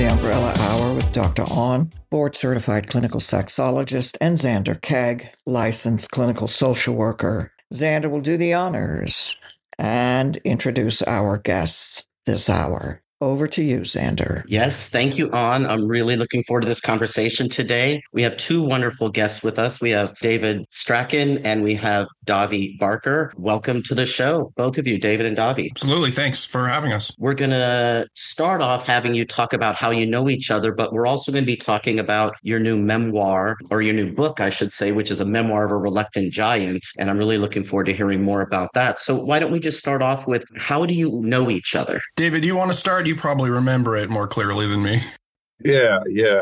the Umbrella Hour with Dr. On, board-certified clinical sexologist, and Xander Keg, licensed clinical social worker. Xander will do the honors and introduce our guests this hour. Over to you, Xander. Yes, thank you, On. I'm really looking forward to this conversation today. We have two wonderful guests with us. We have David Strachan and we have Davi Barker. Welcome to the show, both of you, David and Davi. Absolutely. Thanks for having us. We're going to start off having you talk about how you know each other, but we're also going to be talking about your new memoir, or your new book, I should say, which is a memoir of a reluctant giant. And I'm really looking forward to hearing more about that. So why don't we just start off with, how do you know each other? David, you want to start? You probably remember it more clearly than me. Yeah.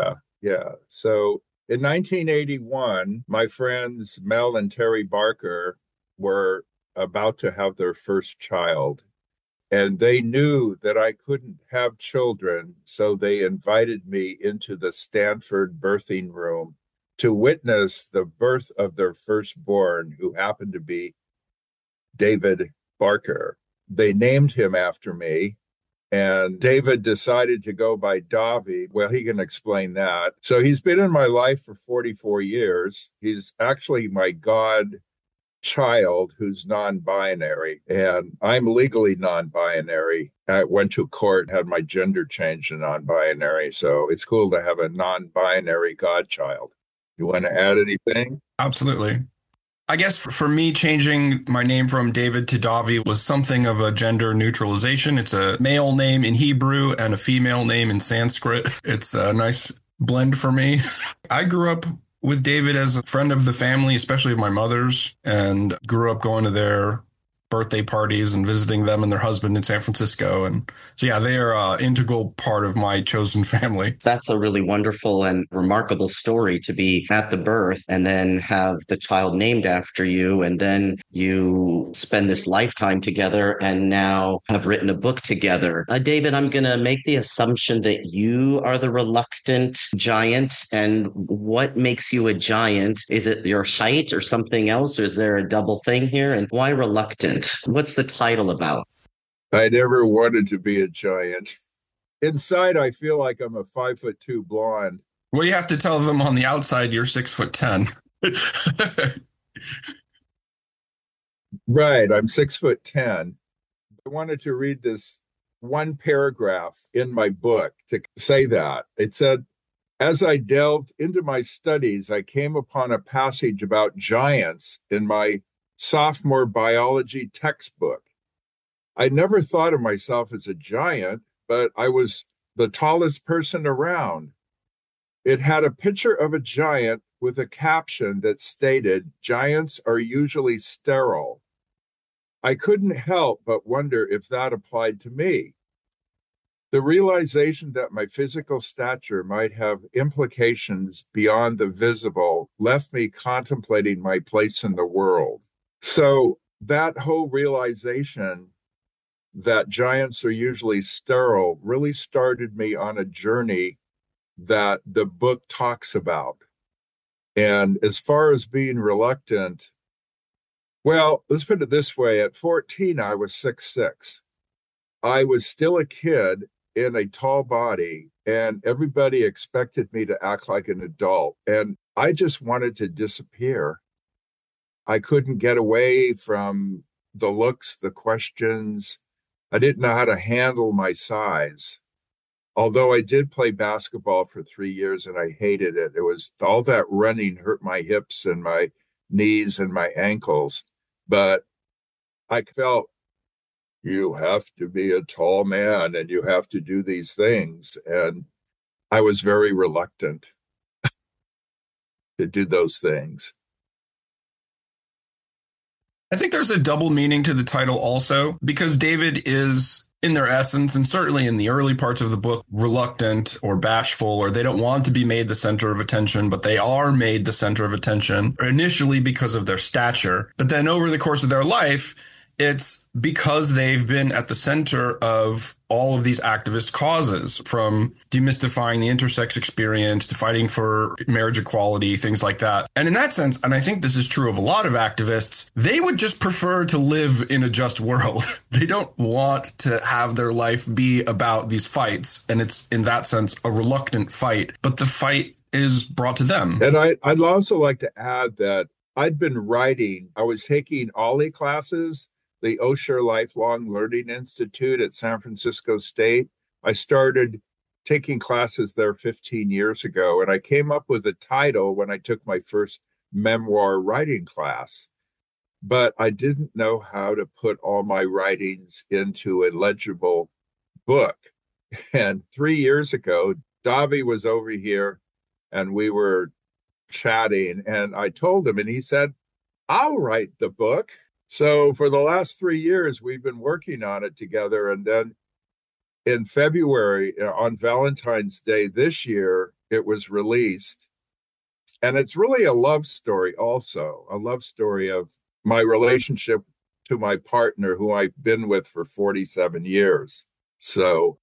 So in 1981, my friends Mel and Terry Barker were about to have their first child, and they knew that I couldn't have children, so they invited me into the Stanford birthing room to witness the birth of their firstborn, who happened to be David Barker. They named him after me. And David decided to go by Davi. Well, he can explain that. So he's been in my life for 44 years. He's actually my godchild who's non-binary. And I'm legally non-binary. I went to court, had my gender changed to non-binary. So it's cool to have a non-binary godchild. You want to add anything? Absolutely. I guess for me, changing my name from David to Davi was something of a gender neutralization. It's a male name in Hebrew and a female name in Sanskrit. It's a nice blend for me. I grew up with David as a friend of the family, especially of my mother's, and grew up going to their birthday parties and visiting them and their husband in San Francisco. And so, yeah, they are an integral part of my chosen family. That's a really wonderful and remarkable story, to be at the birth and then have the child named after you. And then you spend this lifetime together and now have written a book together. David, I'm going to make the assumption that you are the reluctant giant. And what makes you a giant? Is it your height or something else? Or is there a double thing here? And why reluctant? What's the title about? I never wanted to be a giant. Inside, I feel like I'm a 5'2" blonde. Well, you have to tell them on the outside you're 6'10". Right, I'm 6'10". I wanted to read this one paragraph in my book to say that. It said, as I delved into my studies, I came upon a passage about giants in my sophomore biology textbook. I never thought of myself as a giant, but I was the tallest person around. It had a picture of a giant with a caption that stated, giants are usually sterile. I couldn't help but wonder if that applied to me. The realization that my physical stature might have implications beyond the visible left me contemplating my place in the world. So that whole realization that giants are usually sterile really started me on a journey that the book talks about. And as far as being reluctant, well, let's put it this way. At 14, I was 6'6". I was still a kid in a tall body, and everybody expected me to act like an adult. And I just wanted to disappear. I couldn't get away from the looks, the questions. I didn't know how to handle my size. Although I did play basketball for 3 years and I hated it. It was all that running hurt my hips and my knees and my ankles. But I felt you have to be a tall man and you have to do these things. And I was very reluctant to do those things. I think there's a double meaning to the title also, because David is, in their essence, and certainly in the early parts of the book, reluctant or bashful, or they don't want to be made the center of attention, but they are made the center of attention initially because of their stature. But then over the course of their life, It's because they've been at the center of all of these activist causes, from demystifying the intersex experience to fighting for marriage equality, things like that. And in that sense, and I think this is true of a lot of activists, they would just prefer to live in a just world. They don't want to have their life be about these fights. And it's, in that sense, a reluctant fight. But the fight is brought to them. And I'd also like to add that I'd been writing, I was taking OLLI classes, the Osher Lifelong Learning Institute at San Francisco State. I started taking classes there 15 years ago, and I came up with a title when I took my first memoir writing class. But I didn't know how to put all my writings into a legible book. And 3 years ago, Davi was over here and we were chatting, and I told him, and he said, I'll write the book. So for the last 3 years, we've been working on it together. And then in February, on Valentine's Day this year, it was released. And it's really a love story also, a love story of my relationship to my partner, who I've been with for 47 years. So.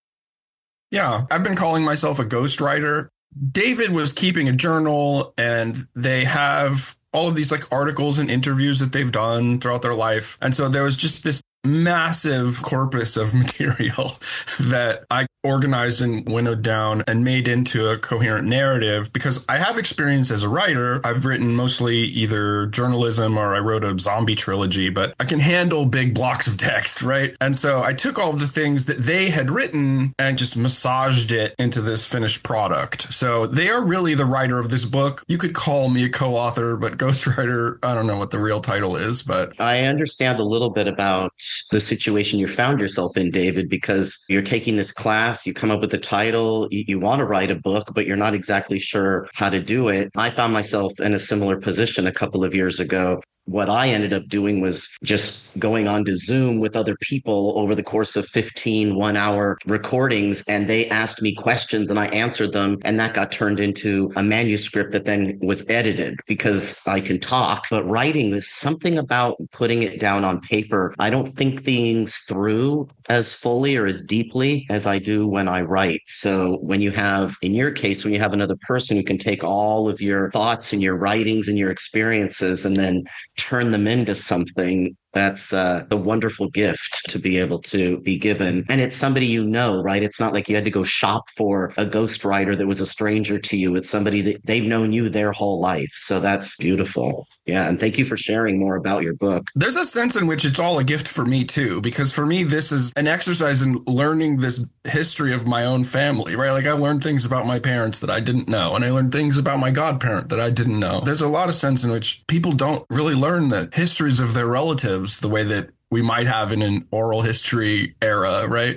Yeah, I've been calling myself a ghostwriter. David was keeping a journal, and they have all of these like articles and interviews that they've done throughout their life. And so there was just this massive corpus of material that I organized and winnowed down and made into a coherent narrative, because I have experience as a writer. I've written mostly either journalism or I wrote a zombie trilogy, but I can handle big blocks of text, right? And so I took all of the things that they had written and just massaged it into this finished product. So they are really the writer of this book. You could call me a co-author, but ghostwriter, I don't know what the real title is, but I understand a little bit about the situation you found yourself in, David, because you're taking this class, you come up with a title, you want to write a book, but you're not exactly sure how to do it. I found myself in a similar position a couple of years ago. What I ended up doing was just going on to Zoom with other people over the course of 15 1-hour recordings, and they asked me questions and I answered them, and that got turned into a manuscript that then was edited, because I can talk, but writing is something about putting it down on paper. I don't think things through as fully or as deeply as I do when I write. So when you have, in your case, when you have another person who can take all of your thoughts and your writings and your experiences and then turn them into something, that's a wonderful gift to be able to be given. And it's somebody you know, right? It's not like you had to go shop for a ghostwriter that was a stranger to you. It's somebody that they've known you their whole life. So that's beautiful. Yeah. And thank you for sharing more about your book. There's a sense in which it's all a gift for me too, because for me, this is an exercise in learning this history of my own family, right? Like I learned things about my parents that I didn't know, and I learned things about my godparent that I didn't know. There's a lot of sense in which people don't really learn the histories of their relatives the way that we might have in an oral history era, right?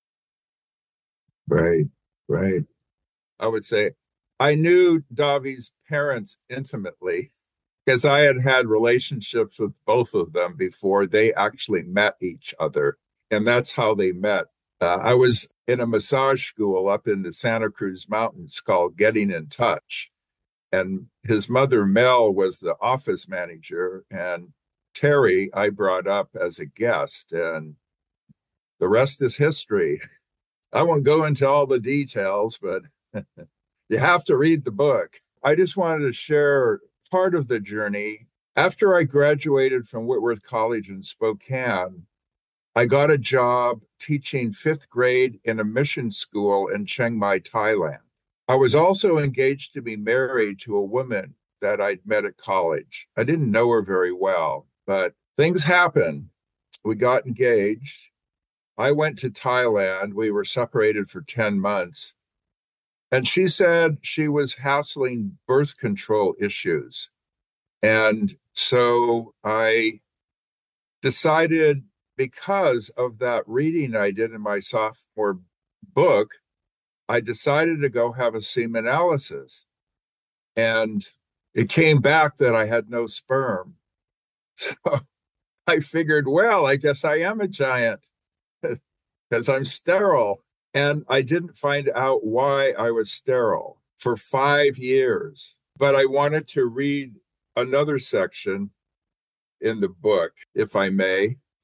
Right. I would say I knew Davi's parents intimately because I had had relationships with both of them before they actually met each other. And that's how they met. I was in a massage school up in the Santa Cruz Mountains called Getting in Touch. And his mother, Mel, was the office manager, and Terry I brought up as a guest, and the rest is history. I won't go into all the details, but you have to read the book. I just wanted to share part of the journey. After I graduated from Whitworth College in Spokane, I got a job teaching 5th grade in a mission school in Chiang Mai, Thailand. I was also engaged to be married to a woman that I'd met at college. I didn't know her very well, but things happened. We got engaged. I went to Thailand. We were separated for 10 months. And she said she was hassling birth control issues. And so I decided, because of that reading I did in my sophomore book, I decided to go have a semen analysis. And it came back that I had no sperm. So I figured, well, I guess I am a giant because I'm sterile. And I didn't find out why I was sterile for 5 years. But I wanted to read another section in the book, if I may.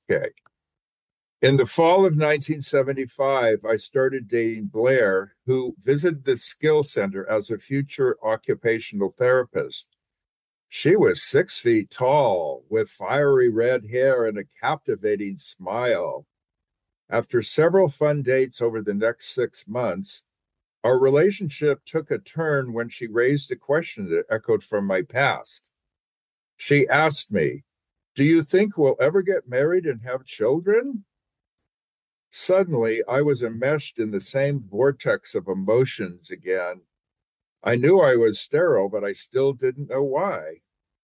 Okay. In the fall of 1975, I started dating Blair, who visited the skill center as a future occupational therapist. She was 6 feet tall, with fiery red hair and a captivating smile. After several fun dates over the next 6 months, our relationship took a turn when she raised a question that echoed from my past. She asked me, "Do you think we'll ever get married and have children?" Suddenly, I was enmeshed in the same vortex of emotions again. I knew I was sterile, but I still didn't know why.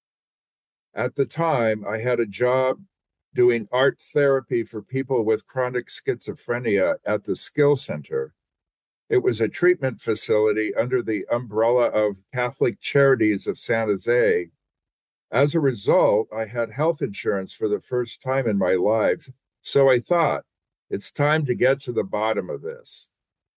At the time, I had a job doing art therapy for people with chronic schizophrenia at the Skill Center. It was a treatment facility under the umbrella of Catholic Charities of San Jose. As a result, I had health insurance for the first time in my life, so I thought, it's time to get to the bottom of this.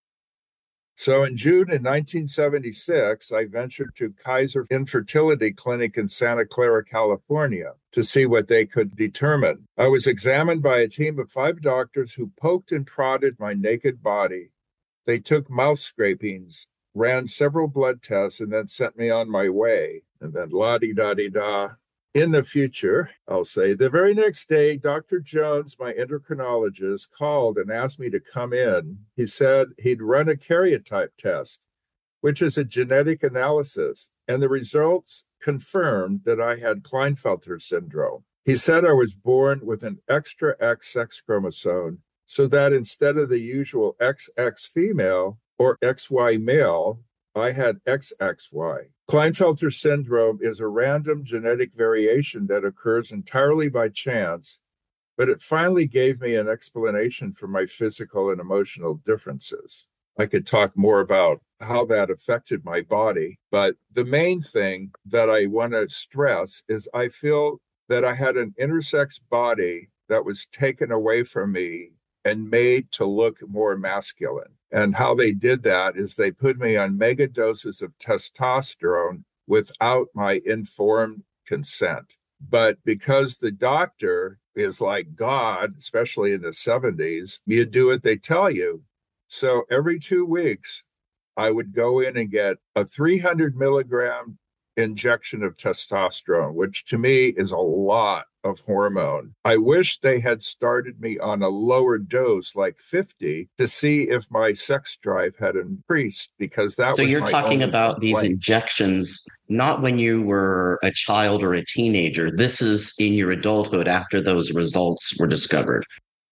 So in June in 1976, I ventured to Kaiser Infertility Clinic in Santa Clara, California, to see what they could determine. I was examined by a team of 5 doctors who poked and prodded my naked body. They took mouth scrapings, ran several blood tests, and then sent me on my way. And then la-di-da-di-da. In the future, I'll say, the very next day, Dr. Jones, my endocrinologist, called and asked me to come in. He said he'd run a karyotype test, which is a genetic analysis, and the results confirmed that I had Klinefelter syndrome. He said I was born with an extra X sex chromosome, so that instead of the usual XX female or XY male, I had XXY. Klinefelter syndrome is a random genetic variation that occurs entirely by chance, but it finally gave me an explanation for my physical and emotional differences. I could talk more about how that affected my body, but the main thing that I want to stress is I feel that I had an intersex body that was taken away from me and made to look more masculine. And how they did that is they put me on mega doses of testosterone without my informed consent. But because the doctor is like God, especially in the 70s, you do what they tell you. So every 2 weeks, I would go in and get a 300 milligram injection of testosterone, which to me is a lot of hormone. I wish they had started me on a lower dose, like 50, to see if my sex drive had increased, because that So was you're my talking only about these complaint. injections, not when you were a child or a teenager. This is in your adulthood after those results were discovered.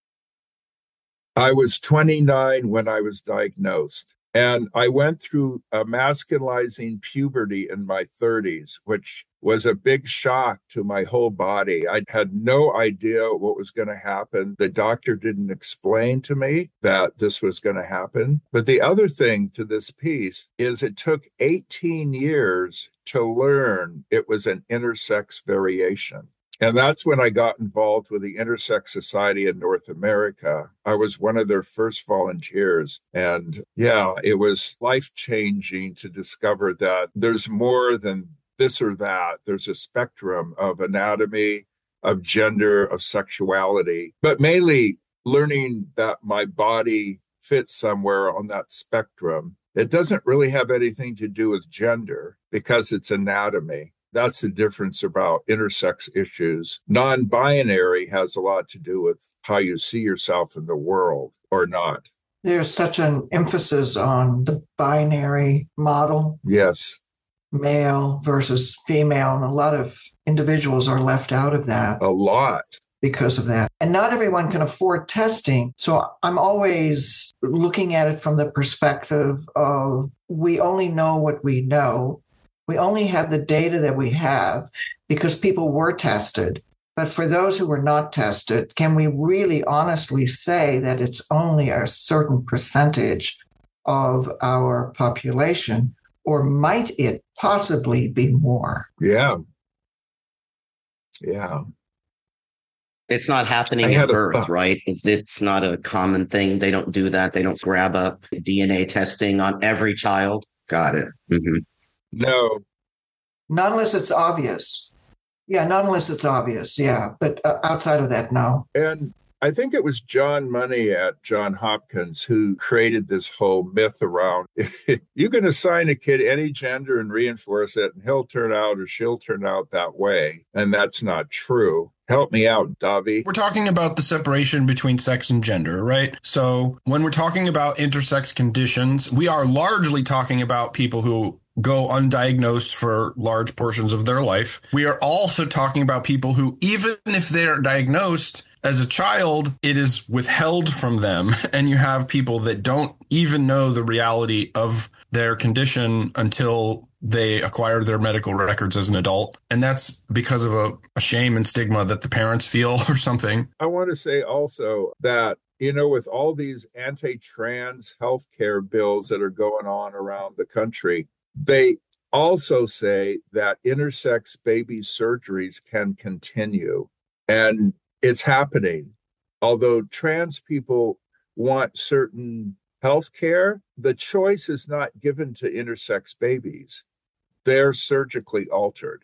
I was 29 when I was diagnosed. And I went through a masculinizing puberty in my 30s, which was a big shock to my whole body. I had no idea what was going to happen. The doctor didn't explain to me that this was going to happen. But the other thing to this piece is it took 18 years to learn it was an intersex variation. And that's when I got involved with the Intersex Society in North America. I was one of their first volunteers. And yeah, it was life-changing to discover that there's more than this or that. There's a spectrum of anatomy, of gender, of sexuality, but mainly learning that my body fits somewhere on that spectrum. It doesn't really have anything to do with gender because it's anatomy. That's the difference about intersex issues. Non-binary has a lot to do with how you see yourself in the world or not. There's such an emphasis on the binary model, Yes. male versus female, and a lot of individuals are left out of that. A lot. Because of that. And not everyone can afford testing. So I'm always looking at it from the perspective of we only know what we know. We only have the data that we have because people were tested. But for those who were not tested, can we really honestly say that it's only a certain percentage of our population, or might it possibly be more? Yeah. Yeah. It's not happening at birth, right? It's not a common thing. They don't do that. They don't grab up DNA testing on every child. Got it. Mm-hmm. No. Not unless it's obvious. Yeah, not unless it's obvious. Yeah. But outside of that, no. And I think it was John Money at John Hopkins who created this whole myth around you can assign a kid any gender and reinforce it, and he'll turn out or she'll turn out that way. And that's not true. Help me out, Davi. We're talking about the separation between sex and gender, right? So when we're talking about intersex conditions, we are largely talking about people who go undiagnosed for large portions of their life. We are also talking about people who, even if they're diagnosed as a child, it is withheld from them. And you have people that don't even know the reality of their condition until they acquire their medical records as an adult. And that's because of a shame and stigma that the parents feel or something. I want to say also that, with all these anti-trans healthcare bills that are going on around the country, they also say that intersex baby surgeries can continue. And it's happening. Although trans people want certain health care, the choice is not given to intersex babies. They're surgically altered.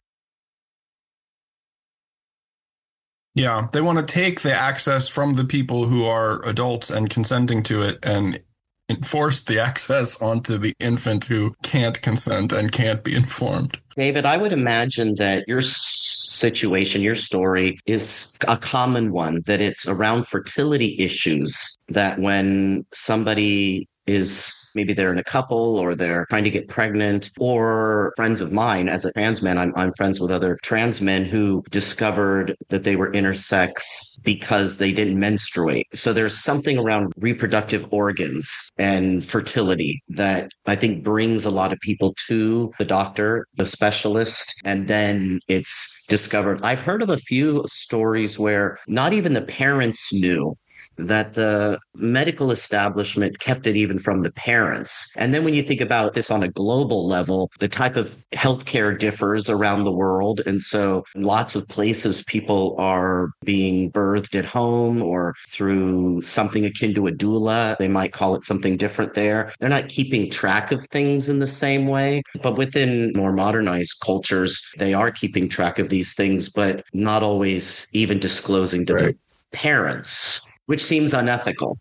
Yeah, they want to take the access from the people who are adults and consenting to it and enforce the access onto the infant who can't consent and can't be informed. David, I would imagine that your situation, your story is a common one, that it's around fertility issues, that when somebody is maybe they're in a couple or they're trying to get pregnant, or friends of mine as a trans man, I'm friends with other trans men who discovered that they were intersex because they didn't menstruate. So there's something around reproductive organs and fertility that I think brings a lot of people to the doctor, the specialist, and then it's discovered. I've heard of a few stories where not even the parents knew, that the medical establishment kept it even from the parents. And then when you think about this on a global level, the type of healthcare differs around the world. And so in lots of places, people are being birthed at home or through something akin to a doula. They might call it something different there. They're not keeping track of things in the same way. But within more modernized cultures, they are keeping track of these things, but not always even disclosing to the parents, which seems unethical.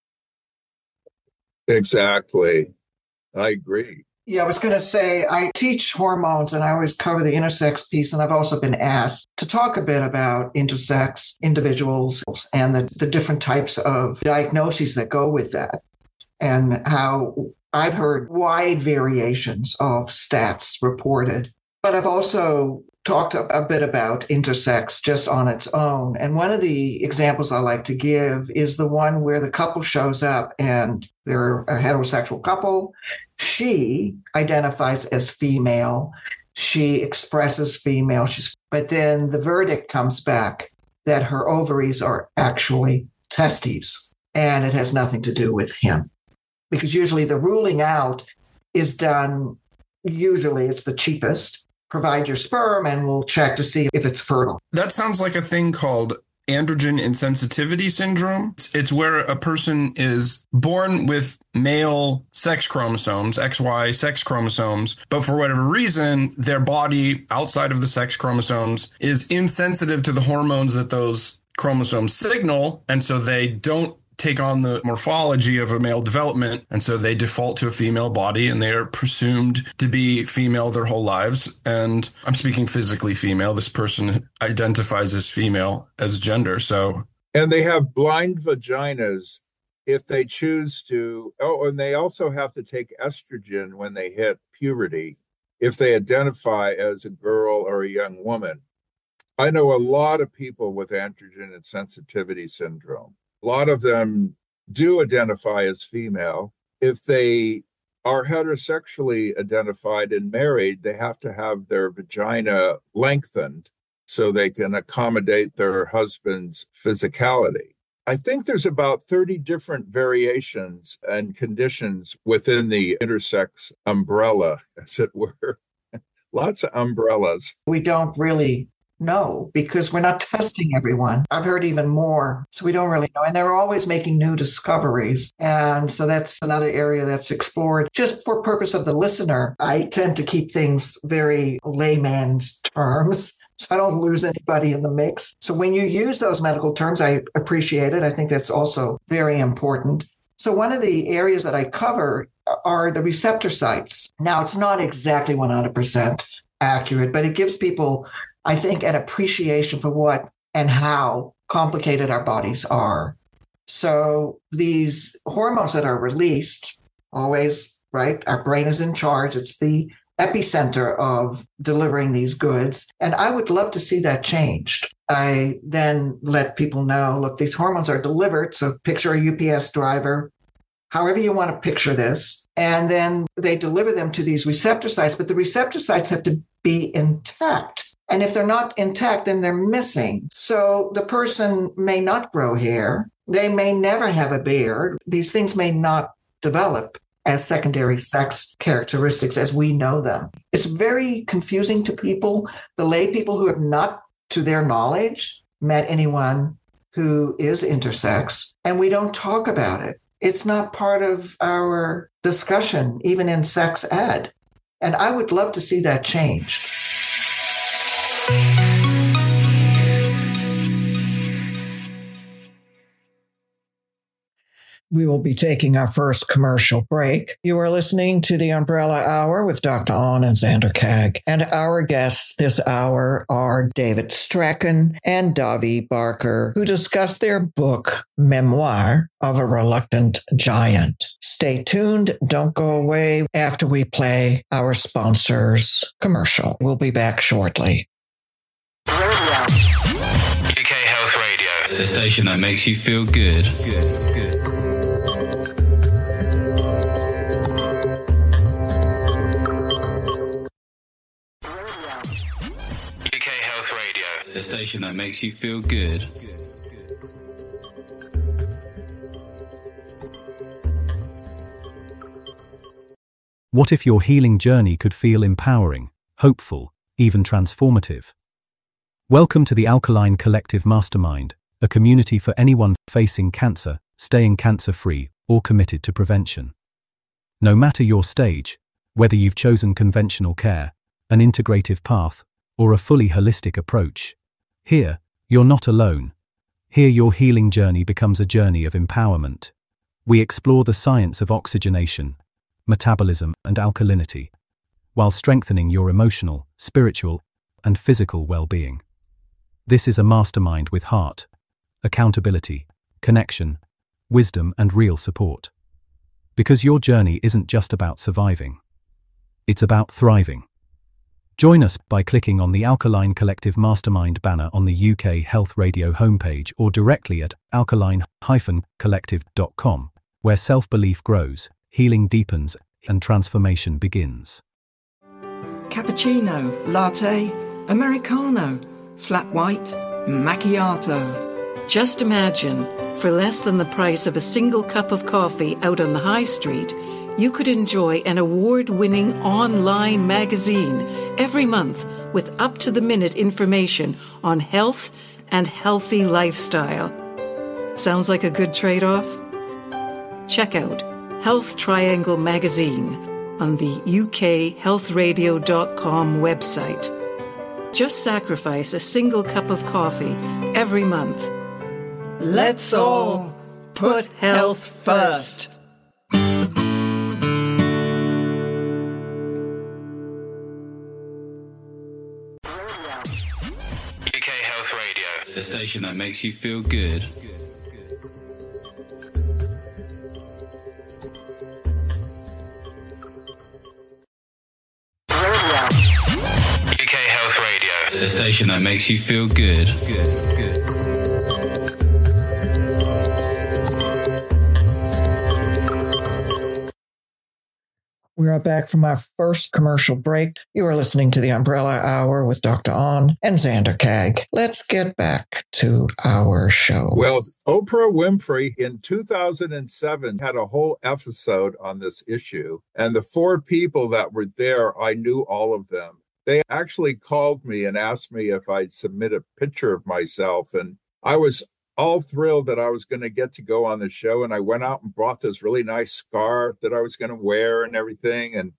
Exactly. I agree. Yeah, I was going to say, I teach hormones and I always cover the intersex piece. And I've also been asked to talk a bit about intersex individuals and the different types of diagnoses that go with that, and how I've heard wide variations of stats reported. But I've also talked a bit about intersex just on its own. And one of the examples I like to give is the one where the couple shows up and they're a heterosexual couple. She identifies as female. She expresses female. But then the verdict comes back that her ovaries are actually testes, and it has nothing to do with him. Because usually the ruling out is done, usually it's the cheapest. Provide your sperm and we'll check to see if it's fertile. That sounds like a thing called androgen insensitivity syndrome. It's where a person is born with male sex chromosomes, XY sex chromosomes, but for whatever reason, their body outside of the sex chromosomes is insensitive to the hormones that those chromosomes signal. And so they don't take on the morphology of a male development, and so they default to a female body, and they are presumed to be female their whole lives. And I'm speaking physically female. This person identifies as female as gender. And they have blind vaginas if they choose to. Oh, and they also have to take estrogen when they hit puberty if they identify as a girl or a young woman. I know a lot of people with androgen insensitivity syndrome. A lot of them do identify as female. If they are heterosexually identified and married, they have to have their vagina lengthened so they can accommodate their husband's physicality. I think there's about 30 different variations and conditions within the intersex umbrella, as it were. Lots of umbrellas. We don't really know because we're not testing everyone. I've heard even more. So we don't really know. And they're always making new discoveries. And so that's another area that's explored. Just for purpose of the listener, I tend to keep things very layman's terms, so I don't lose anybody in the mix. So when you use those medical terms, I appreciate it. I think that's also very important. So one of the areas that I cover are the receptor sites. Now, it's not exactly 100% accurate, but it gives people, I think, an appreciation for what and how complicated our bodies are. So these hormones that are released, always, right? Our brain is in charge. It's the epicenter of delivering these goods. And I would love to see that changed. I then let people know, look, these hormones are delivered. So picture a UPS driver, however you want to picture this. And then they deliver them to these receptor sites, but the receptor sites have to be intact. And if they're not intact, then they're missing. So the person may not grow hair. They may never have a beard. These things may not develop as secondary sex characteristics as we know them. It's very confusing to people, the lay people who have not, to their knowledge, met anyone who is intersex, and we don't talk about it. It's not part of our discussion, even in sex ed. And I would love to see that changed. We will be taking our first commercial break. You are listening to the Umbrella Hour with Dr. On and Xander Kag. And our guests this hour are David Strachan and Davi Barker, who discuss their book, Memoir of a Reluctant Giant. Stay tuned. Don't go away after we play our sponsor's commercial. We'll be back shortly. UK Health Radio, the station that makes you feel good. The station that makes you feel good. What if your healing journey could feel empowering, hopeful, even transformative? Welcome to the Alkaline Collective Mastermind, a community for anyone facing cancer, staying cancer-free, or committed to prevention. No matter your stage, whether you've chosen conventional care, an integrative path, or a fully holistic approach, here, you're not alone. Here your healing journey becomes a journey of empowerment. We explore the science of oxygenation, metabolism, and alkalinity, while strengthening your emotional, spiritual, and physical well-being. This is a mastermind with heart, accountability, connection, wisdom, and real support. Because your journey isn't just about surviving. It's about thriving. Join us by clicking on the Alkaline Collective Mastermind banner on the UK Health Radio homepage or directly at alkaline-collective.com, where self-belief grows, healing deepens, and transformation begins. Cappuccino, latte, Americano, flat white, macchiato. Just imagine, for less than the price of a single cup of coffee out on the high street, you could enjoy an award-winning online magazine every month with up-to-the-minute information on health and healthy lifestyle. Sounds like a good trade-off? Check out Health Triangle Magazine on the ukhealthradio.com website. Just sacrifice a single cup of coffee every month. Let's all put health first. The station that makes you feel good. UK Health Radio. The station that makes you feel good. We are back from our first commercial break. You are listening to the Umbrella Hour with Dr. On and Xander Kag. Let's get back to our show. Well, Oprah Winfrey in 2007 had a whole episode on this issue. And the four people that were there, I knew all of them. They actually called me and asked me if I'd submit a picture of myself. And I was all thrilled that I was going to get to go on the show. And I went out and brought this really nice scarf that I was going to wear and everything. And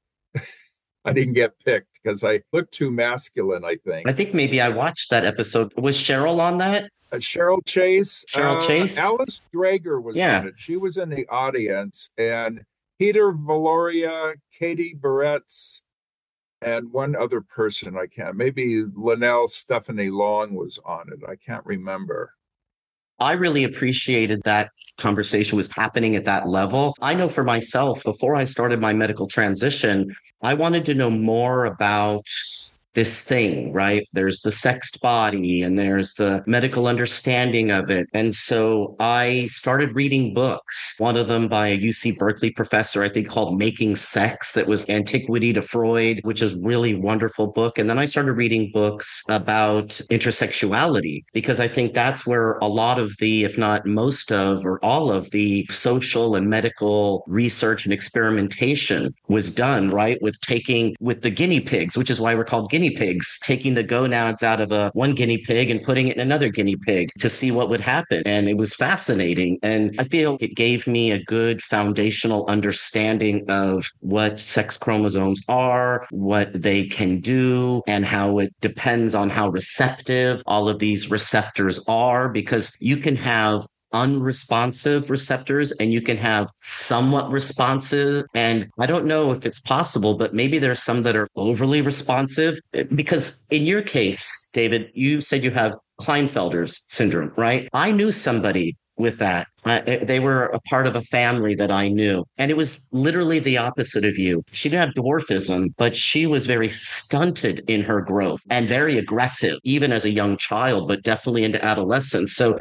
I didn't get picked because I looked too masculine, I think. I think maybe I watched that episode. Was Cheryl on that? Cheryl Chase. Alice Drager was Yeah. on it. She was in the audience. And Peter Valoria, Katie Barretts, and one other person maybe Linnell Stephanie Long was on it. I can't remember. I really appreciated that conversation was happening at that level. I know for myself, before I started my medical transition, I wanted to know more about this thing, right? There's the sexed body and there's the medical understanding of it. And so I started reading books, one of them by a UC Berkeley professor, I think called Making Sex, that was Antiquity to Freud, which is a really wonderful book. And then I started reading books about intersexuality, because I think that's where a lot of the, if not most of, or all of the social and medical research and experimentation was done, right? With the guinea pigs, which is why we're called guinea pigs, taking the gonads out of one guinea pig and putting it in another guinea pig to see what would happen. And it was fascinating. And I feel it gave me a good foundational understanding of what sex chromosomes are, what they can do, and how it depends on how receptive all of these receptors are, because you can have unresponsive receptors and you can have somewhat responsive. And I don't know if it's possible, but maybe there's some that are overly responsive. Because in your case, David, you said you have Klinefelter's syndrome, right? I knew somebody with that. They were a part of a family that I knew. And it was literally the opposite of you. She didn't have dwarfism, but she was very stunted in her growth and very aggressive, even as a young child, but definitely into adolescence. So,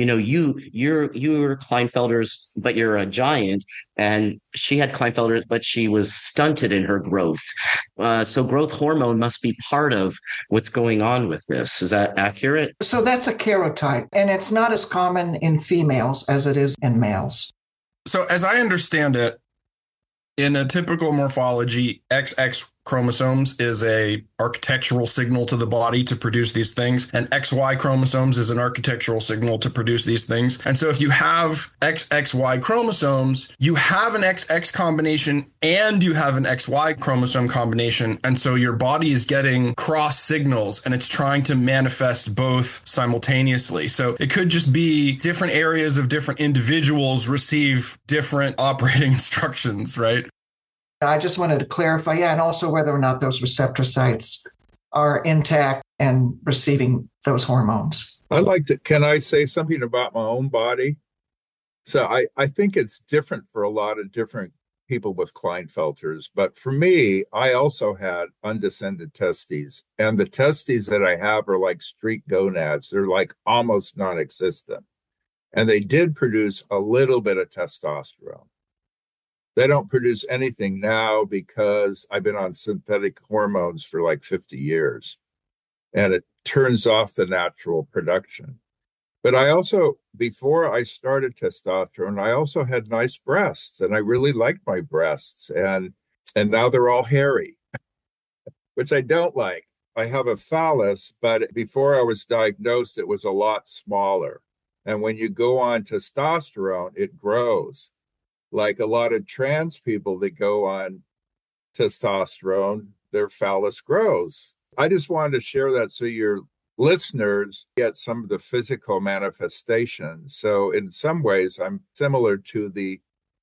you're Klinefelter's, but you're a giant. And she had Klinefelter's, but she was stunted in her growth. So growth hormone must be part of what's going on with this. Is that accurate? So that's a karyotype, and it's not as common in females as it is in males. So as I understand it, in a typical morphology, XX chromosomes is a architectural signal to the body to produce these things, and XY chromosomes is an architectural signal to produce these things. And so if you have XXY chromosomes, you have an XX combination and you have an XY chromosome combination. And so your body is getting cross signals and it's trying to manifest both simultaneously. So it could just be different areas of different individuals receive different operating instructions, right? I just wanted to clarify, and also whether or not those receptor sites are intact and receiving those hormones. Can I say something about my own body? So I think it's different for a lot of different people with Klinefelter's, but for me, I also had undescended testes, and the testes that I have are like streak gonads. They're like almost non-existent, and they did produce a little bit of testosterone. They don't produce anything now because I've been on synthetic hormones for like 50 years, and it turns off the natural production. But I also, before I started testosterone, I also had nice breasts, and I really liked my breasts, and now they're all hairy, which I don't like. I have a phallus, but before I was diagnosed, it was a lot smaller. And when you go on testosterone, it grows. Like a lot of trans people that go on testosterone, their phallus grows. I just wanted to share that so your listeners get some of the physical manifestations. So in some ways, I'm similar to the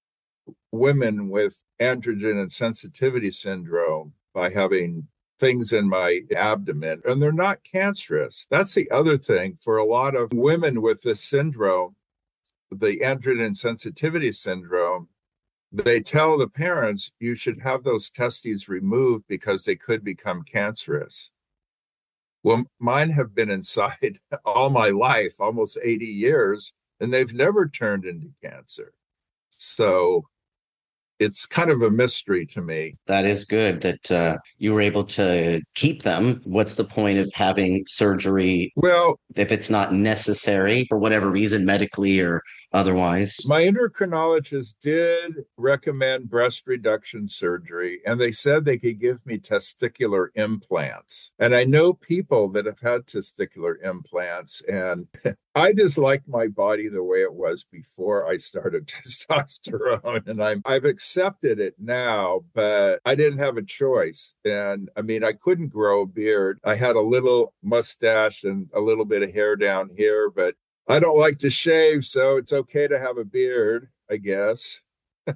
women with androgen insensitivity syndrome by having things in my abdomen, and they're not cancerous. That's the other thing for a lot of women with this syndrome, the androgen insensitivity syndrome. They tell the parents you should have those testes removed because they could become cancerous. Well, mine have been inside all my life, almost 80 years, and they've never turned into cancer. So it's kind of a mystery to me. That is good that you were able to keep them. What's the point of having surgery? Well, if it's not necessary for whatever reason, medically or otherwise. My endocrinologist did recommend breast reduction surgery, and they said they could give me testicular implants. And I know people that have had testicular implants, and I just like my body the way it was before I started testosterone, and I've accepted it now, but I didn't have a choice. And I mean, I couldn't grow a beard. I had a little mustache and a little bit of hair down here, but I don't like to shave, so it's okay to have a beard, I guess.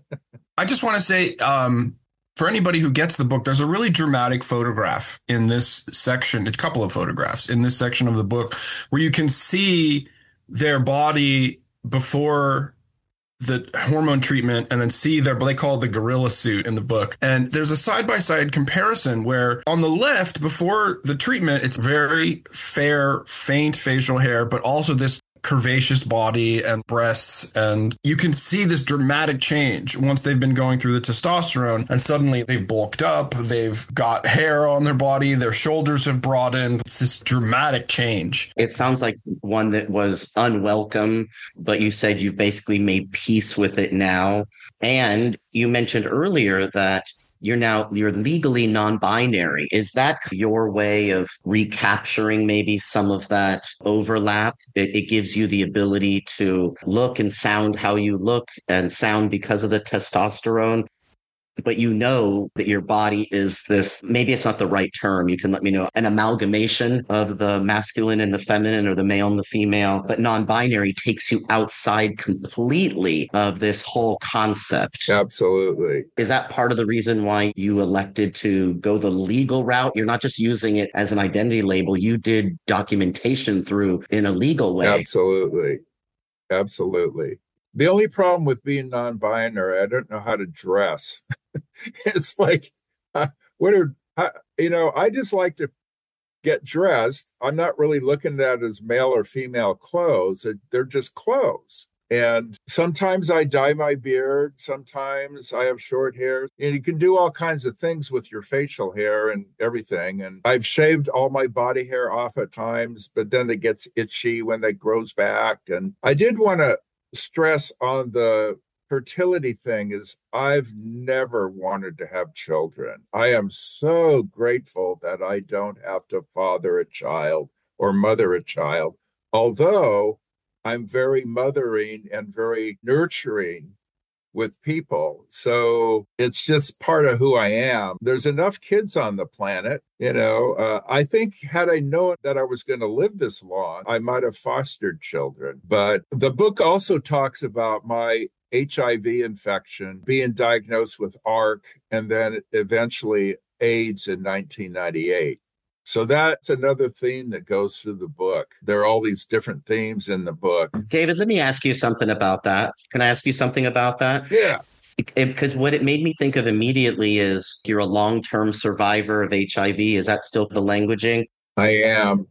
I just want to say, for anybody who gets the book, there's a really dramatic photograph in this section, a couple of photographs in this section of the book, where you can see their body before the hormone treatment and then see they call it the gorilla suit in the book. And there's a side-by-side comparison where on the left, before the treatment, it's very fair, faint facial hair, but also this curvaceous body and breasts. And you can see this dramatic change once they've been going through the testosterone, and suddenly they've bulked up, they've got hair on their body, their shoulders have broadened. It's this dramatic change. It sounds like one that was unwelcome, but you said you've basically made peace with it now. And you mentioned earlier that you're legally non-binary. Is that your way of recapturing maybe some of that overlap? It gives you the ability to look and sound how you look and sound because of the testosterone. But you know that your body is this, maybe it's not the right term, you can let me know, an amalgamation of the masculine and the feminine, or the male and the female, but non-binary takes you outside completely of this whole concept. Absolutely. Is that part of the reason why you elected to go the legal route? You're not just using it as an identity label, you did documentation through in a legal way. Absolutely. Absolutely. The only problem with being non-binary, I don't know how to dress. It's like, I just like to get dressed. I'm not really looking at it as male or female clothes. They're just clothes. And sometimes I dye my beard. Sometimes I have short hair. And you can do all kinds of things with your facial hair and everything. And I've shaved all my body hair off at times, but then it gets itchy when it grows back. And I did want to stress on the fertility thing is I've never wanted to have children. I am so grateful that I don't have to father a child or mother a child, although I'm very mothering and very nurturing with people. So it's just part of who I am. There's enough kids on the planet. I think had I known that I was going to live this long, I might have fostered children. But the book also talks about my HIV infection, being diagnosed with ARC, and then eventually AIDS in 1998. So that's another theme that goes through the book. There are all these different themes in the book. David, let me ask you something about that. Can I ask you something about that? Yeah. Because what it made me think of immediately is you're a long-term survivor of HIV. Is that still the languaging? I am.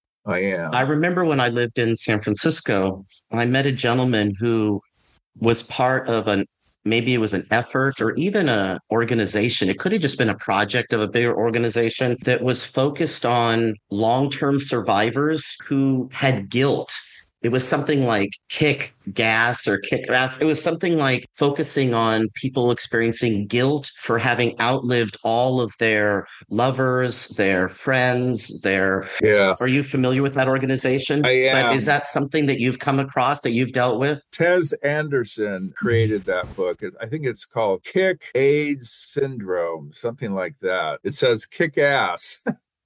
I remember when I lived in San Francisco, I met a gentleman who was part of maybe it was an effort or even an organization. It could have just been a project of a bigger organization that was focused on long-term survivors who had guilt. It was something like Kick Gas. It was something like focusing on people experiencing guilt for having outlived all of their lovers, their friends, Yeah. Are you familiar with that organization? I am. But is that something that you've come across, that you've dealt with? Tez Anderson created that book. I think it's called Kick AIDS Syndrome, something like that. It says kick ass.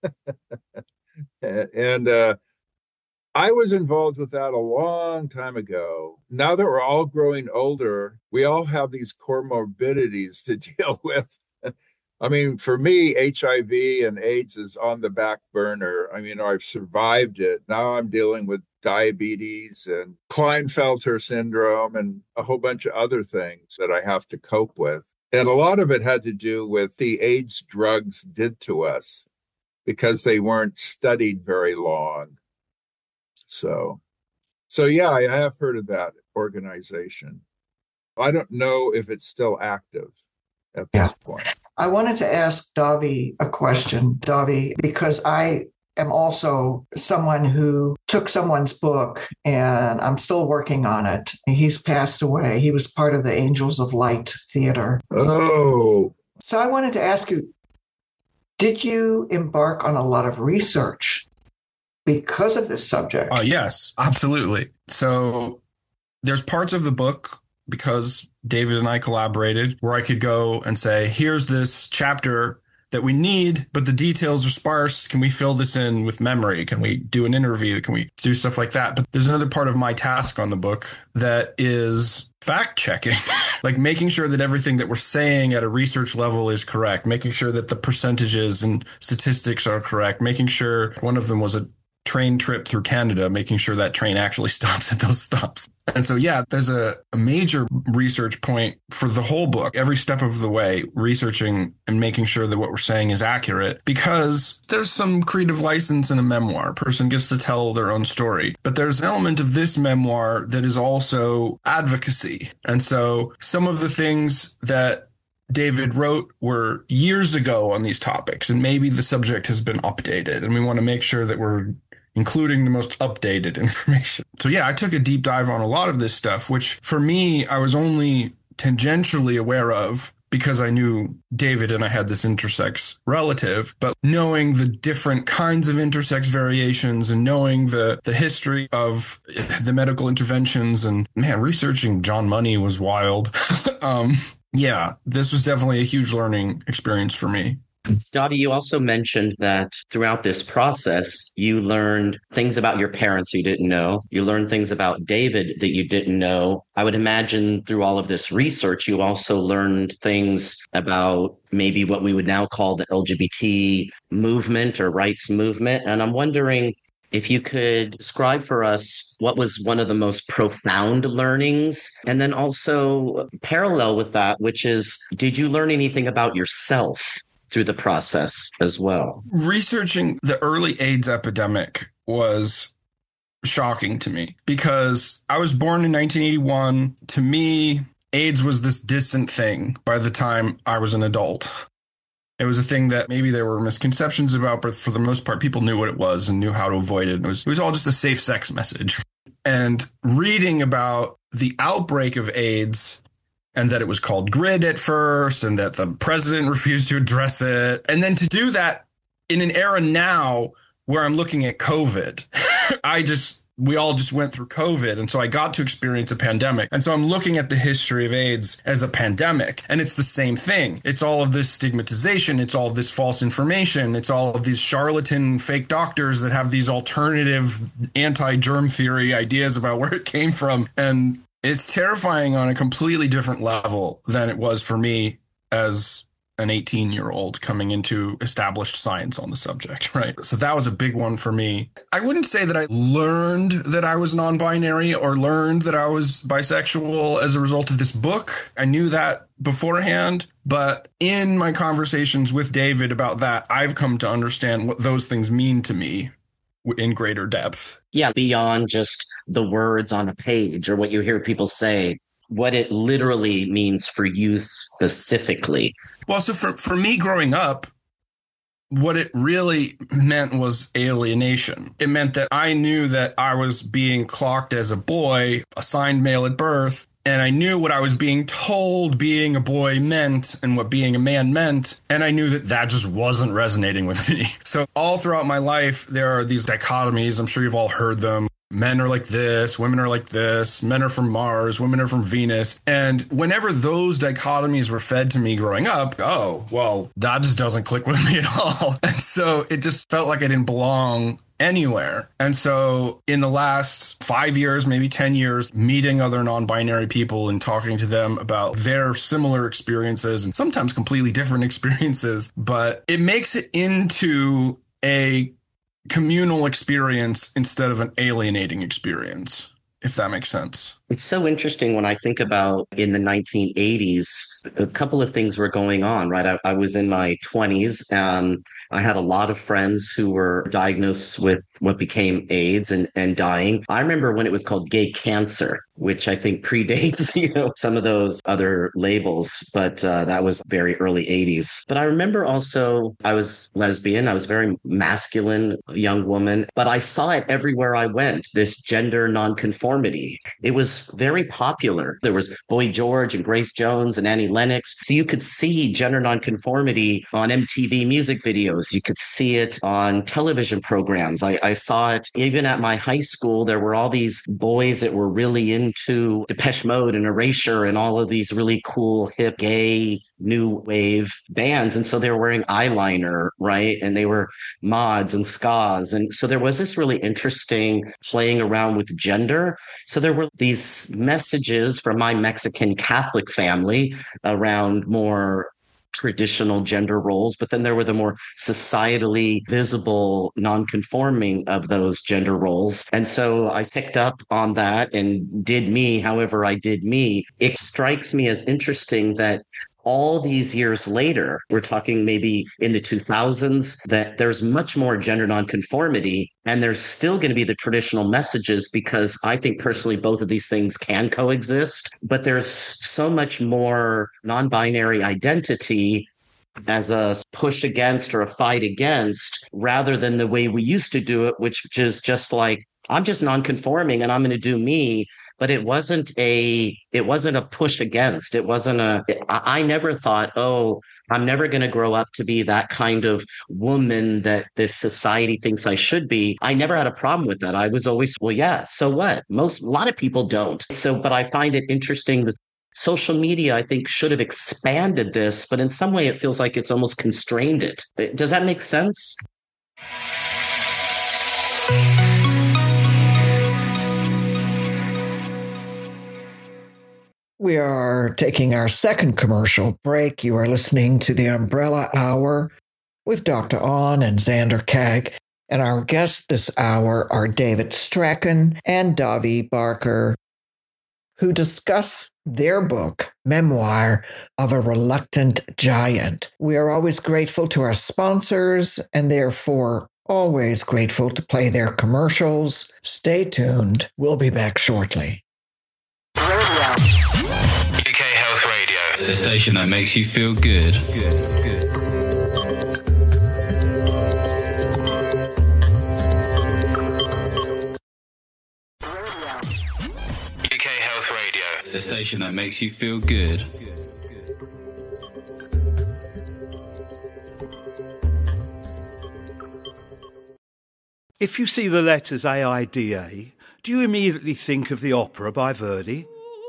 And I was involved with that a long time ago. Now that we're all growing older, we all have these comorbidities to deal with. I mean, for me, HIV and AIDS is on the back burner. I mean, I've survived it. Now I'm dealing with diabetes and Klinefelter syndrome and a whole bunch of other things that I have to cope with. And a lot of it had to do with the AIDS drugs did to us because they weren't studied very long. So yeah, I have heard of that organization. I don't know if it's still active at this point. I wanted to ask Davi a question, Davi, because I am also someone who took someone's book, and I'm still working on it. He's passed away. He was part of the Angels of Light Theater. Oh. So I wanted to ask you, did you embark on a lot of research because of this subject? Yes, absolutely. So there's parts of the book, because David and I collaborated, where I could go and say, here's this chapter that we need, but the details are sparse. Can we fill this in with memory? Can we do an interview? Can we do stuff like that? But there's another part of my task on the book that is fact checking, like making sure that everything that we're saying at a research level is correct, making sure that the percentages and statistics are correct, making sure one of them was a train trip through Canada, making sure that train actually stops at those stops. And so, yeah, there's a major research point for the whole book, every step of the way, researching and making sure that what we're saying is accurate, because there's some creative license in a memoir. A person gets to tell their own story. But there's an element of this memoir that is also advocacy. And so some of the things that David wrote were years ago on these topics, and maybe the subject has been updated, and we want to make sure that we're including the most updated information. So yeah, I took a deep dive on a lot of this stuff, which for me, I was only tangentially aware of because I knew David and I had this intersex relative, but knowing the different kinds of intersex variations and knowing the history of the medical interventions, and man, researching John Money was wild. Yeah, this was definitely a huge learning experience for me. Dottie, you also mentioned that throughout this process, you learned things about your parents you didn't know. You learned things about David that you didn't know. I would imagine through all of this research, you also learned things about maybe what we would now call the LGBT movement or rights movement. And I'm wondering if you could describe for us what was one of the most profound learnings, and then also parallel with that, which is, did you learn anything about yourself through the process as well? Researching the early AIDS epidemic was shocking to me because I was born in 1981. To me, AIDS was this distant thing by the time I was an adult. It was a thing that maybe there were misconceptions about, but for the most part, people knew what it was and knew how to avoid it. It was all just a safe sex message. And reading about the outbreak of AIDS, and that it was called GRID at first, and that the president refused to address it. And then to do that in an era now where I'm looking at COVID, we all just went through COVID. And so I got to experience a pandemic. And so I'm looking at the history of AIDS as a pandemic, and it's the same thing. It's all of this stigmatization. It's all of this false information. It's all of these charlatan fake doctors that have these alternative anti-germ theory ideas about where it came from. And it's terrifying on a completely different level than it was for me as an 18-year-old coming into established science on the subject, right? So that was a big one for me. I wouldn't say that I learned that I was non-binary or learned that I was bisexual as a result of this book. I knew that beforehand, but in my conversations with David about that, I've come to understand what those things mean to me in greater depth. Yeah, beyond just the words on a page or what you hear people say, what it literally means for you specifically. Well, so for me growing up, what it really meant was alienation. It meant that I knew that I was being clocked as a boy, assigned male at birth, and I knew what I was being told being a boy meant and what being a man meant. And I knew that that just wasn't resonating with me. So all throughout my life, there are these dichotomies. I'm sure you've all heard them. Men are like this, women are like this, men are from Mars, women are from Venus. And whenever those dichotomies were fed to me growing up, oh, well, that just doesn't click with me at all. And so it just felt like I didn't belong anywhere. And so in the last 5 years, maybe 10 years, meeting other non-binary people and talking to them about their similar experiences and sometimes completely different experiences, but it makes it into a communal experience instead of an alienating experience, if that makes sense. It's so interesting when I think about in the 1980s, a couple of things were going on, right? I was in my 20s. I had a lot of friends who were diagnosed with what became AIDS and dying. I remember when it was called gay cancer, which I think predates, some of those other labels, but that was very early 80s. But I remember also I was lesbian. I was a very masculine young woman, but I saw it everywhere I went, this gender nonconformity. It was very popular. There was Boy George and Grace Jones and Annie Lennox. So you could see gender nonconformity on MTV music videos. You could see it on television programs. I saw it even at my high school. There were all these boys that were really into Depeche Mode and Erasure and all of these really cool, hip, gay, new wave bands. And so they were wearing eyeliner, right? And they were mods and skas. And so there was this really interesting playing around with gender. So there were these messages from my Mexican Catholic family around more traditional gender roles, but then there were the more societally visible non-conforming of those gender roles. And so I picked up on that and did me however I did me. It strikes me as interesting that all these years later, we're talking maybe in the 2000s, that there's much more gender nonconformity, and there's still going to be the traditional messages, because I think personally both of these things can coexist, but there's so much more non-binary identity as a push against or a fight against, rather than the way we used to do it, which is just like, I'm just nonconforming and I'm going to do me. But it wasn't a push against. I never thought, oh, I'm never going to grow up to be that kind of woman that this society thinks I should be. I never had a problem with that. I was always, well, yeah, so what? A lot of people don't. But I find it interesting that social media, I think, should have expanded this, but in some way it feels like it's almost constrained it. Does that make sense? We are taking our second commercial break. You are listening to the Umbrella Hour with Dr. On and Xander Kag. And our guests this hour are David Strachan and Davi Barker, who discuss their book, Memoir of a Reluctant Giant. We are always grateful to our sponsors and therefore always grateful to play their commercials. Stay tuned. We'll be back shortly. UK Health Radio, the station that makes you feel good. UK Health Radio, the station that makes you feel good. If you see the letters AIDA, do you immediately think of the opera by Verdi?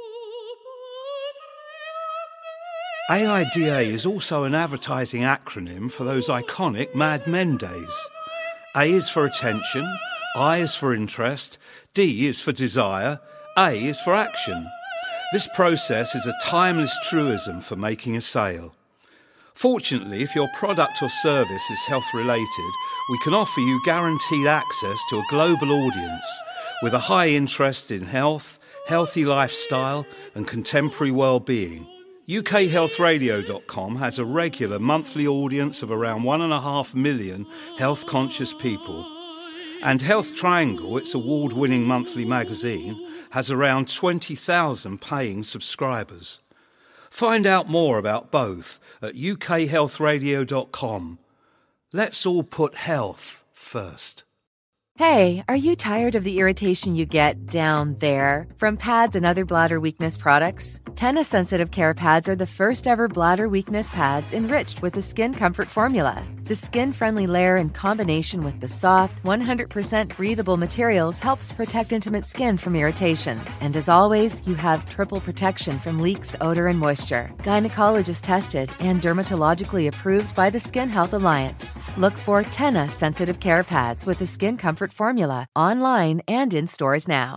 AIDA is also an advertising acronym for those iconic Mad Men days. A is for attention, I is for interest, D is for desire, A is for action. This process is a timeless truism for making a sale. Fortunately, if your product or service is health-related, we can offer you guaranteed access to a global audience with a high interest in health, healthy lifestyle and contemporary well-being. UKHealthRadio.com has a regular monthly audience of around 1.5 million health-conscious people. And Health Triangle, its award-winning monthly magazine, has around 20,000 paying subscribers. Find out more about both at ukhealthradio.com. Let's all put health first. Hey, are you tired of the irritation you get down there from pads and other bladder weakness products? Tena Sensitive Care Pads are the first ever bladder weakness pads enriched with the Skin Comfort formula. The skin-friendly layer in combination with the soft, 100% breathable materials helps protect intimate skin from irritation. And as always, you have triple protection from leaks, odor, and moisture. Gynecologist tested and dermatologically approved by the Skin Health Alliance. Look for Tena Sensitive Care Pads with the Skin Comfort formula online and in stores now.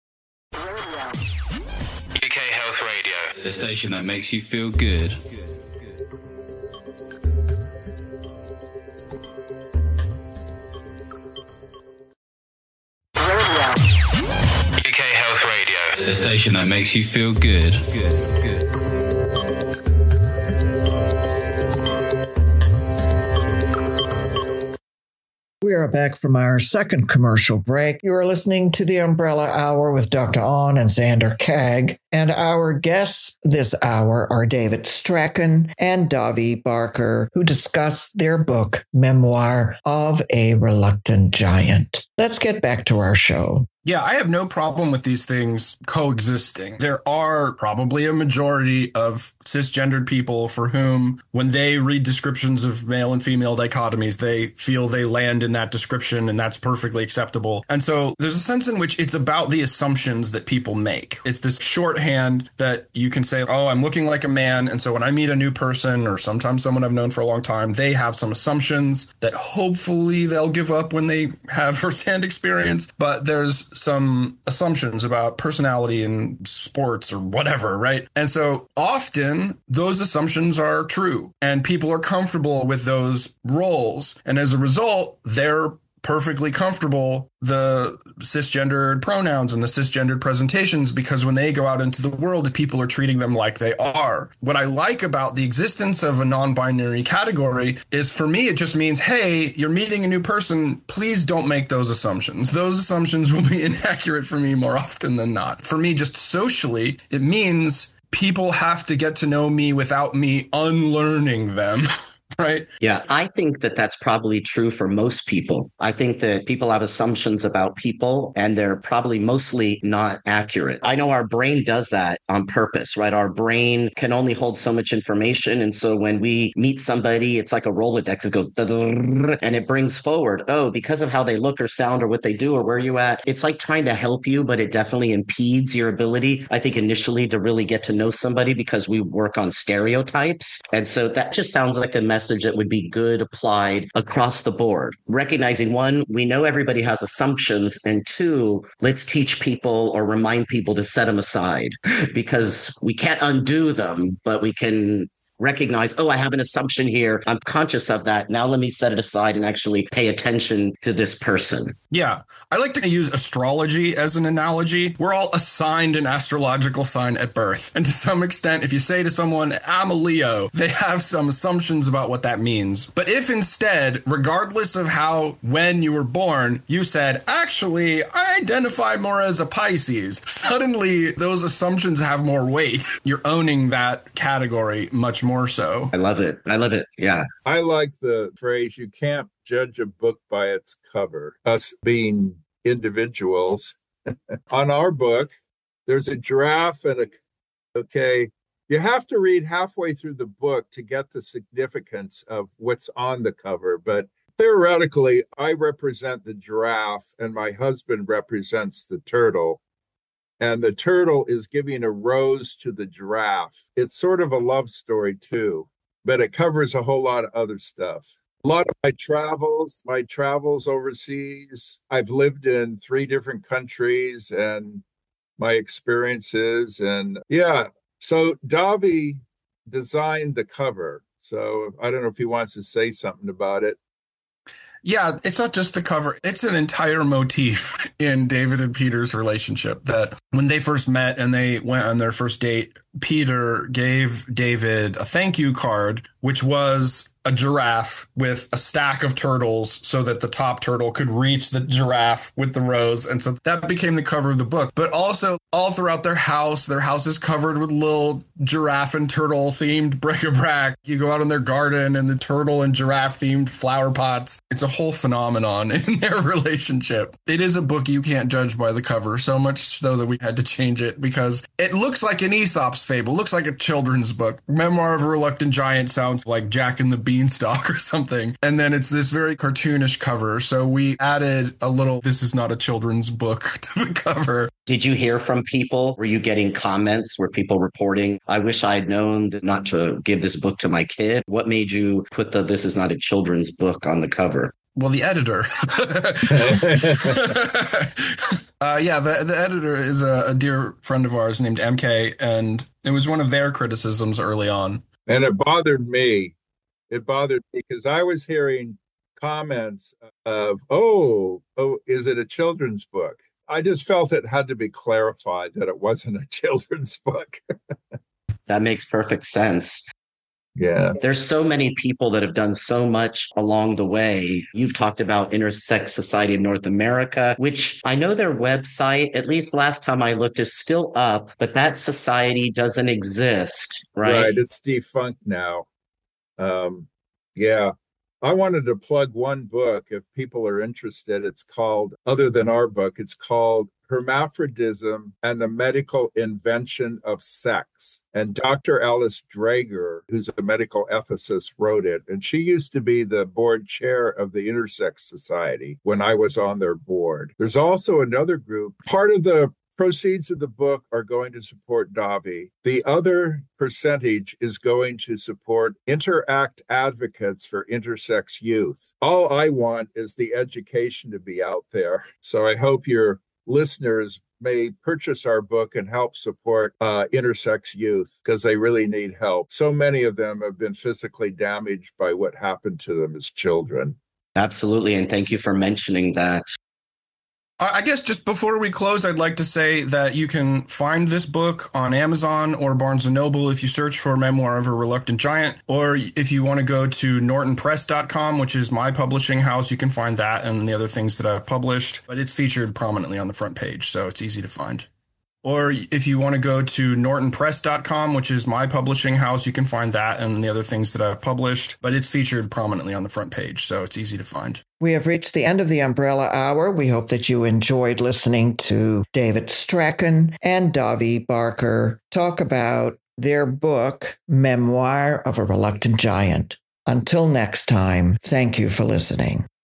UK Health Radio, the station that makes you feel good. UK Health Radio, the The station that makes you feel good. We are back from our second commercial break. You are listening to the Umbrella Hour with Dr. On and Xander Kag. And our guests this hour are David Strachan and Davi Barker, who discuss their book, Memoir of a Reluctant Giant. Let's get back to our show. Yeah, I have no problem with these things coexisting. There are probably a majority of cisgendered people for whom, when they read descriptions of male and female dichotomies, they feel they land in that description, and that's perfectly acceptable. And so there's a sense in which it's about the assumptions that people make. It's this shorthand that you can say, oh, I'm looking like a man, and so when I meet a new person, or sometimes someone I've known for a long time, they have some assumptions that hopefully they'll give up when they have firsthand experience. But there's some assumptions about personality and sports or whatever, right? And so often those assumptions are true and people are comfortable with those roles. And as a result, they're perfectly comfortable the cisgendered pronouns and the cisgendered presentations, because when they go out into the world, people are treating them like they are. What I like about the existence of a non-binary category is, for me, it just means, hey, you're meeting a new person. Please don't make those assumptions. Those assumptions will be inaccurate for me more often than not. For me, just socially, it means people have to get to know me without me unlearning them. Right? Yeah, I think that that's probably true for most people. I think that people have assumptions about people and they're probably mostly not accurate. I know our brain does that on purpose, right? Our brain can only hold so much information. And so when we meet somebody, it's like a Rolodex. It goes, and it brings forward, oh, because of how they look or sound or what they do or where you at. It's like trying to help you, but it definitely impedes your ability, I think, initially to really get to know somebody, because we work on stereotypes. And so that just sounds like a message that would be good applied across the board. Recognizing, one, we know everybody has assumptions, and two, let's teach people or remind people to set them aside, because we can't undo them, but we can recognize, oh, I have an assumption here. I'm conscious of that. Now let me set it aside and actually pay attention to this person. Yeah. I like to use astrology as an analogy. We're all assigned an astrological sign at birth. And to some extent, if you say to someone, I'm a Leo, they have some assumptions about what that means. But if instead, regardless of when you were born, you said, actually, I identify more as a Pisces, suddenly those assumptions have more weight. You're owning that category much more so. I love it. I love it. Yeah. I like the phrase, you can't judge a book by its cover. Us being individuals. On our book, there's a giraffe and you have to read halfway through the book to get the significance of what's on the cover. But theoretically, I represent the giraffe and my husband represents the turtle. And the turtle is giving a rose to the giraffe. It's sort of a love story too, but it covers a whole lot of other stuff. A lot of my travels overseas. I've lived in 3 different countries and my experiences. And yeah, so Davi designed the cover. So I don't know if he wants to say something about it. Yeah, it's not just the cover. It's an entire motif in David and Peter's relationship, that when they first met and they went on their first date, Peter gave David a thank you card, which was a giraffe with a stack of turtles so that the top turtle could reach the giraffe with the rose. And so that became the cover of the book. But also all throughout their house is covered with little giraffe and turtle themed bric-a-brac. You go out in their garden and the turtle and giraffe themed flower pots. It's a whole phenomenon in their relationship. It is a book you can't judge by the cover, so much so that we had to change it because it looks like an Aesop's fable, looks like a children's book. Memoir of a Reluctant Giant sounds like Jack and the Beanstalk or something. And then it's this very cartoonish cover. So we added a little, this is not a children's book to the cover. Did you hear from people? Were you getting comments? Were people reporting, I wish I had known not to give this book to my kid? What made you put the this is not a children's book on the cover? Well, the editor. The editor is a dear friend of ours named MK, and it was one of their criticisms early on. And it bothered me. It bothered me because I was hearing comments of, oh, is it a children's book? I just felt it had to be clarified that it wasn't a children's book. That makes perfect sense. Yeah. There's so many people that have done so much along the way. You've talked about Intersex Society of North America, which I know their website, at least last time I looked, is still up, but that society doesn't exist, right? Right. It's defunct now. Yeah. I wanted to plug one book if people are interested. It's called, other than our book, it's called Hermaphrodism and the Medical Invention of Sex. And Dr. Alice Drager, who's a medical ethicist, wrote it. And she used to be the board chair of the Intersex Society when I was on their board. There's also another group. Part of the proceeds of the book are going to support Davi. The other percentage is going to support Interact advocates for intersex youth. All I want is the education to be out there. So I hope your listeners may purchase our book and help support intersex youth because they really need help. So many of them have been physically damaged by what happened to them as children. Absolutely. And thank you for mentioning that. I guess just before we close, I'd like to say that you can find this book on Amazon or Barnes & Noble if you search for Memoir of a Reluctant Giant, or if you want to go to nortonpress.com, which is my publishing house, you can find that and the other things that I've published, but it's featured prominently on the front page, so it's easy to find. Or if you want to go to nortonpress.com, which is my publishing house, you can find that and the other things that I've published, but it's featured prominently on the front page, so it's easy to find. We have reached the end of the Umbrella Hour. We hope that you enjoyed listening to David Strachan and Davi Barker talk about their book, Memoir of a Reluctant Giant. Until next time, thank you for listening.